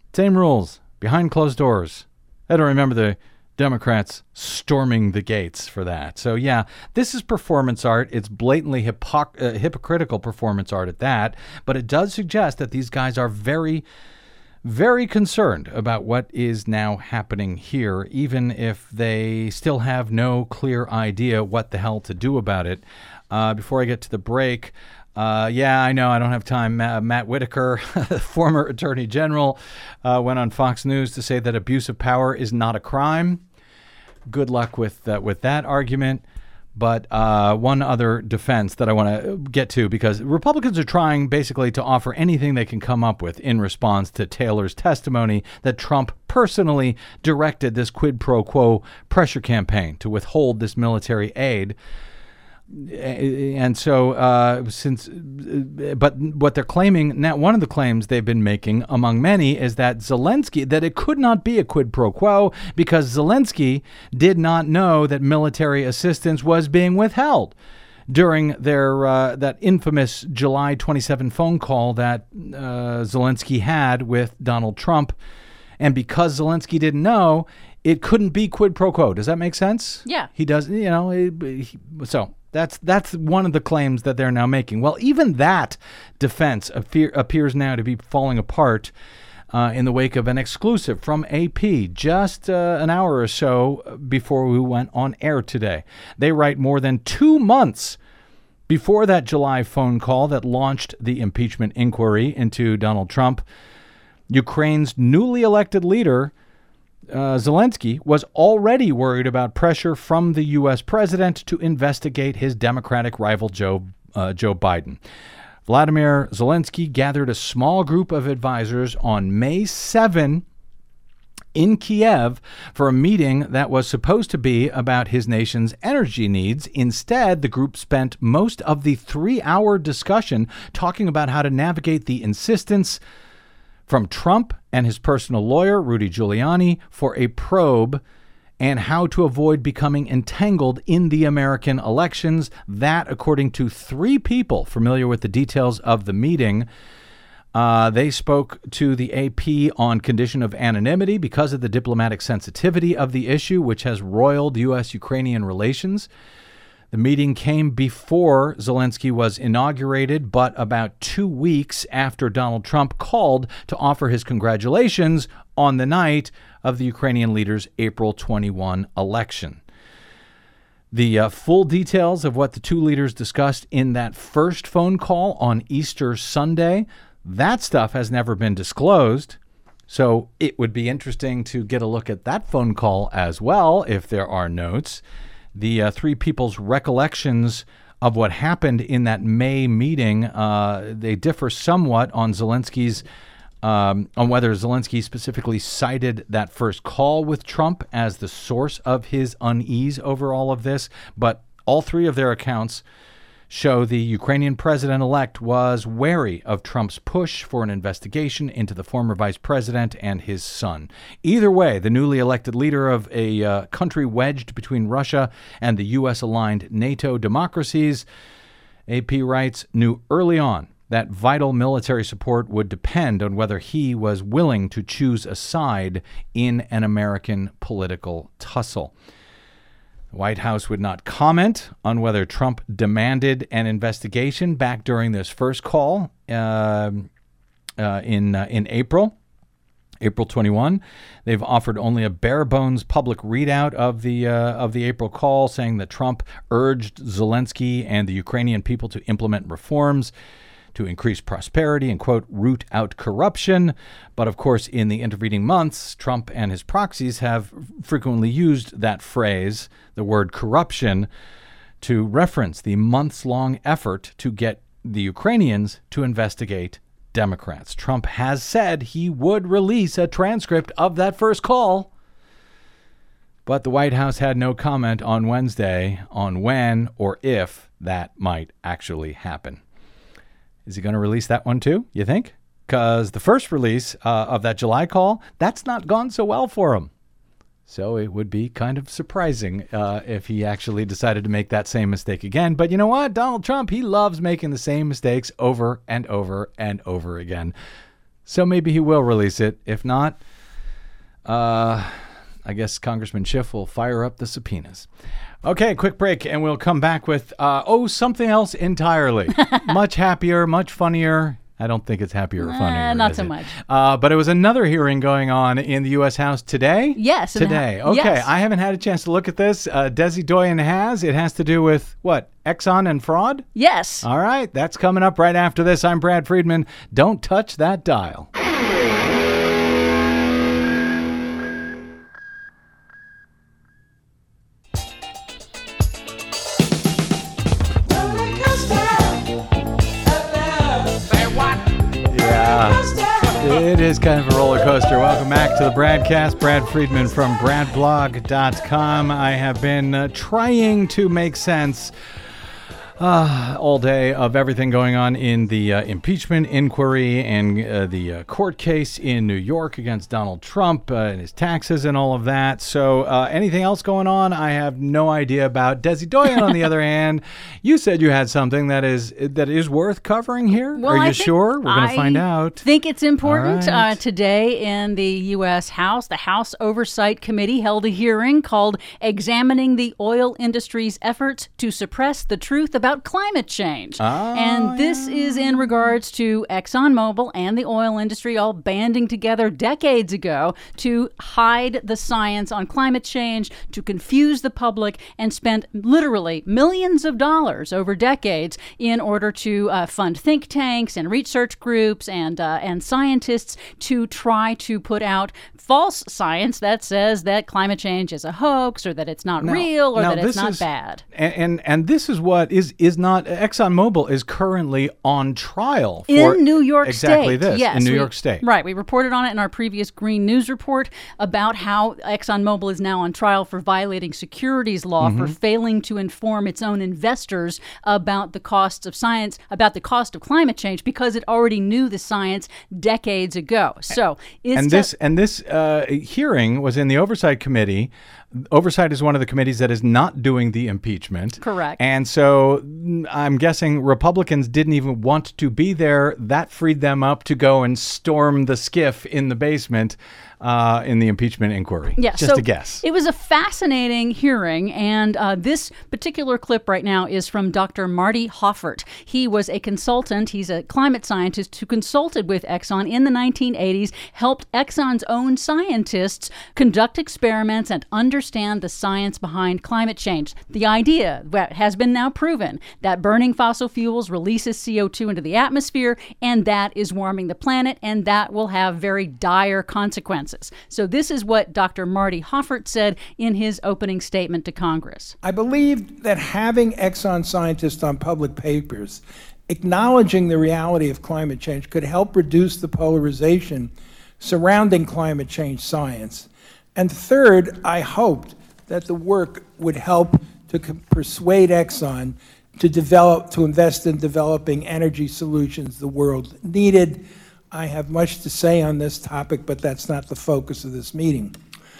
behind closed doors. I don't remember the Democrats storming the gates for that. So, yeah, this is performance art. It's blatantly hypocritical performance art at that, but it does suggest that these guys are very, very concerned about what is now happening here, even if they still have no clear idea what the hell to do about it. Before I get to the break, I know I don't have time. Matt Whitaker, former Attorney General, went on Fox News to say that abuse of power is not a crime. Good luck with that argument. But one other defense that I want to get to, because Republicans are trying basically to offer anything they can come up with in response to Taylor's testimony that Trump personally directed this quid pro quo pressure campaign to withhold this military aid. And so but what they're claiming now, one of the claims they've been making among many is that that it could not be a quid pro quo because Zelensky did not know that military assistance was being withheld during their that infamous July 27 phone call that Zelensky had with Donald Trump. And because Zelensky didn't know, it couldn't be quid pro quo. Does that make sense? Yeah. He does, so that's one of the claims that they're now making. Well, even that defense appears now to be falling apart in the wake of an exclusive from AP just an hour or so before we went on air today. They write more than 2 months before that July phone call that launched the impeachment inquiry into Donald Trump, Ukraine's newly elected leader, Zelensky, was already worried about pressure from the U.S. president to investigate his Democratic rival Joe Biden. Vladimir Zelensky gathered a small group of advisors on May 7 in Kiev for a meeting that was supposed to be about his nation's energy needs. Instead, the group spent most of the 3-hour discussion talking about how to navigate the insistence from Trump and his personal lawyer, Rudy Giuliani, for a probe and how to avoid becoming entangled in the American elections. That, according to 3 people familiar with the details of the meeting, they spoke to the AP on condition of anonymity because of the diplomatic sensitivity of the issue, which has roiled U.S.-Ukrainian relations. The meeting came before Zelensky was inaugurated, but about 2 weeks after Donald Trump called to offer his congratulations on the night of the Ukrainian leader's April 21 election. The full details of what the two leaders discussed in that first phone call on Easter Sunday, that stuff has never been disclosed. So it would be interesting to get a look at that phone call as well, if there are notes. The 3 people's recollections of what happened in that May meeting, they differ somewhat on Zelensky's, on whether Zelensky specifically cited that first call with Trump as the source of his unease over all of this. But all 3 of their accounts show the Ukrainian president-elect was wary of Trump's push for an investigation into the former vice president and his son. Either way, the newly elected leader of a country wedged between Russia and the U.S.-aligned NATO democracies, AP writes, knew early on that vital military support would depend on whether he was willing to choose a side in an American political tussle. The White House would not comment on whether Trump demanded an investigation back during this first call in April 21. They've offered only a bare-bones public readout of the April call, saying that Trump urged Zelensky and the Ukrainian people to implement reforms to increase prosperity and, quote, root out corruption. But, of course, in the intervening months, Trump and his proxies have frequently used that phrase, the word corruption, to reference the months-long effort to get the Ukrainians to investigate Democrats. Trump has said he would release a transcript of that first call. But the White House had no comment on Wednesday on when or if that might actually happen. Is he going to release that one too, you think? Because the first release of that July call, that's not gone so well for him. So it would be kind of surprising if he actually decided to make that same mistake again. But you know what? Donald Trump, he loves making the same mistakes over and over and over again. So maybe he will release it. If not, I guess Congressman Schiff will fire up the subpoenas. Okay, quick break, and we'll come back with, something else entirely. Much happier, much funnier. I don't think it's happier or funnier. Not so much. But it was another hearing going on in the U.S. House today? Yes. Today. Okay, yes. I haven't had a chance to look at this. Desi Doyen has. It has to do with, what, Exxon and fraud? Yes. All right, that's coming up right after this. I'm Brad Friedman. Don't touch that dial. It is kind of a roller coaster. Welcome back to the Bradcast. Brad Friedman from bradblog.com. I have been trying to make sense all day of everything going on in the impeachment inquiry and the court case in New York against Donald Trump and his taxes and all of that. So anything else going on, I have no idea about. Desi Doyen, on the other hand, you said you had something that is worth covering here. Well, Are you sure? We're going to find out. I think it's important. Right. Today in the U.S. House, the House Oversight Committee held a hearing called Examining the Oil Industry's Efforts to Suppress the Truth About Climate Change. And this is in regards to ExxonMobil and the oil industry all banding together decades ago to hide the science on climate change, to confuse the public, and spend literally millions of dollars over decades in order to fund think tanks and research groups and scientists to try to put out false science that says that climate change is a hoax or that it's not real or that it's not bad. And this is what is not ExxonMobil is currently on trial for in New York exactly State. This yes, in New York State. Right. We reported on it in our previous Green News report about how ExxonMobil is now on trial for violating securities law for failing to inform its own investors about the costs of science, about the cost of climate change, because it already knew the science decades ago. So this hearing was in the Oversight Committee. Oversight is one of the committees that is not doing the impeachment. Correct. And so I'm guessing Republicans didn't even want to be there. That freed them up to go and storm the skiff in the basement in the impeachment inquiry. Yeah, Just a guess. It was a fascinating hearing, and this particular clip right now is from Dr. Marty Hoffert. He was a consultant. He's a climate scientist who consulted with Exxon in the 1980s, helped Exxon's own scientists conduct experiments and understand the science behind climate change. The idea that has been now proven that burning fossil fuels releases CO2 into the atmosphere, and that is warming the planet, and that will have very dire consequences. So this is what Dr. Marty Hoffert said in his opening statement to Congress. I believe that having Exxon scientists on public papers acknowledging the reality of climate change could help reduce the polarization surrounding climate change science. And third, I hoped that the work would help to persuade Exxon to invest in developing energy solutions the world needed. I have much to say on this topic, but that's not the focus of this meeting.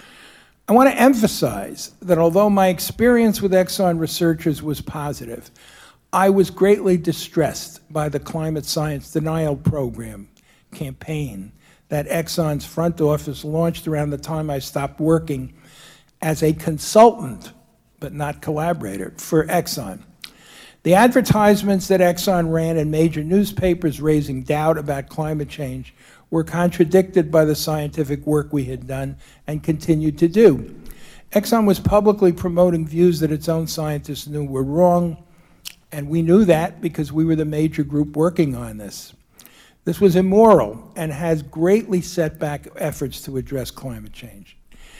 I want to emphasize that although my experience with Exxon researchers was positive, I was greatly distressed by the climate science denial program campaign that Exxon's front office launched around the time I stopped working as a consultant, but not collaborator, for Exxon. The advertisements that Exxon ran in major newspapers raising doubt about climate change were contradicted by the scientific work we had done and continued to do. Exxon was publicly promoting views that its own scientists knew were wrong, and we knew that because we were the major group working on this. This was immoral and has greatly set back efforts to address climate change.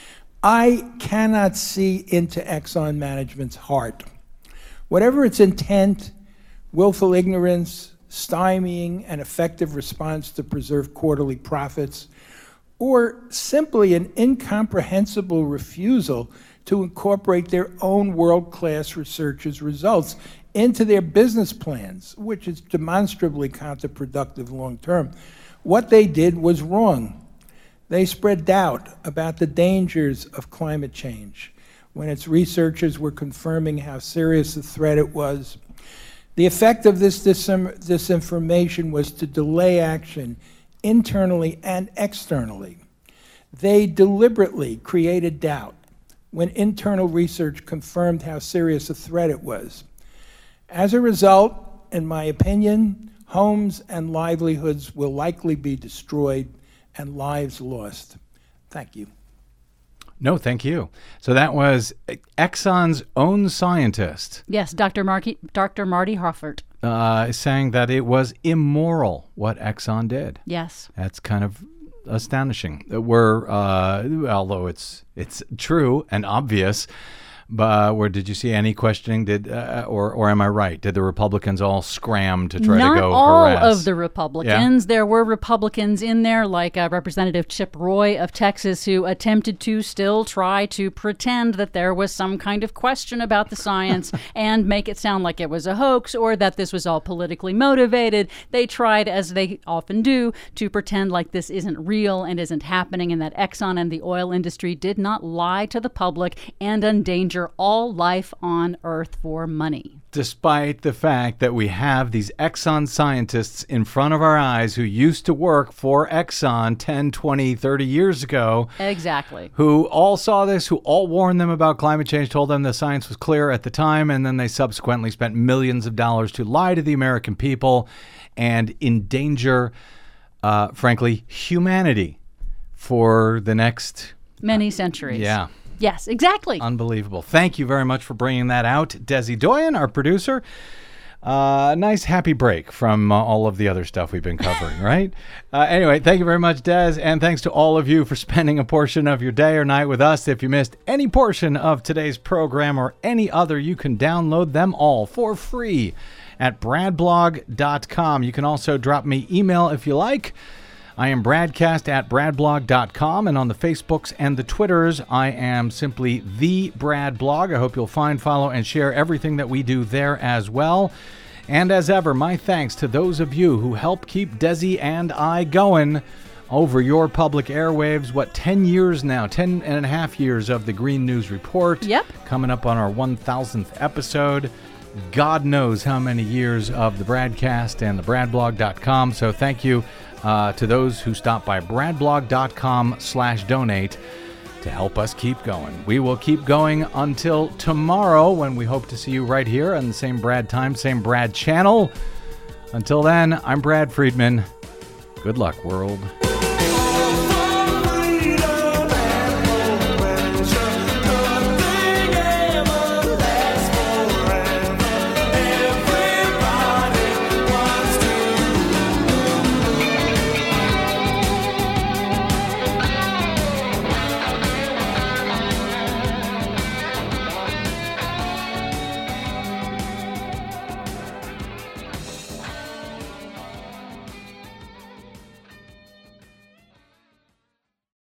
I cannot see into Exxon management's heart. Whatever its intent, willful ignorance, stymieing an effective response to preserve quarterly profits, or simply an incomprehensible refusal to incorporate their own world-class researchers' results into their business plans, which is demonstrably counterproductive long-term. What they did was wrong. They spread doubt about the dangers of climate change when its researchers were confirming how serious a threat it was. The effect of this disinformation was to delay action internally and externally. They deliberately created doubt when internal research confirmed how serious a threat it was. As a result, in my opinion, homes and livelihoods will likely be destroyed and lives lost. Thank you. No, thank you. So that was Exxon's own scientist. Yes, Dr. Marty Hoffert. Saying that it was immoral what Exxon did. Yes. That's kind of astonishing. Although it's true and obvious, but did you see any questioning? Or am I right? Did the Republicans all scram to try to go harass? Not all of the Republicans. Yeah. There were Republicans in there, like Representative Chip Roy of Texas, who attempted to still try to pretend that there was some kind of question about the science and make it sound like it was a hoax or that this was all politically motivated. They tried, as they often do, to pretend like this isn't real and isn't happening, and that Exxon and the oil industry did not lie to the public and endanger all life on Earth for money. Despite the fact that we have these Exxon scientists in front of our eyes who used to work for Exxon 10, 20, 30 years ago. Exactly. Who all saw this, who all warned them about climate change, told them the science was clear at the time, and then they subsequently spent millions of dollars to lie to the American people and endanger, frankly, humanity for the next many centuries. Yeah. Yes, exactly. Unbelievable. Thank you very much for bringing that out. Desi Doyen, our producer. Nice happy break from all of the other stuff we've been covering, right? Anyway, thank you very much, Des, and thanks to all of you for spending a portion of your day or night with us. If you missed any portion of today's program or any other, you can download them all for free at bradblog.com. You can also drop me email if you like. I am Bradcast at bradblog.com, and on the Facebooks and the Twitters, I am simply The Brad Blog. I hope you'll find, follow, and share everything that we do there as well. And as ever, my thanks to those of you who help keep Desi and I going over your public airwaves. 10 years now, 10 and a half years of the Green News Report. Yep. Coming up on our 1,000th episode. God knows how many years of the Bradcast and the bradblog.com. So thank you to those who stop by bradblog.com/donate to help us keep going. We will keep going until tomorrow, when we hope to see you right here on the same Brad time, same Brad channel. Until then, I'm Brad Friedman. Good luck, world.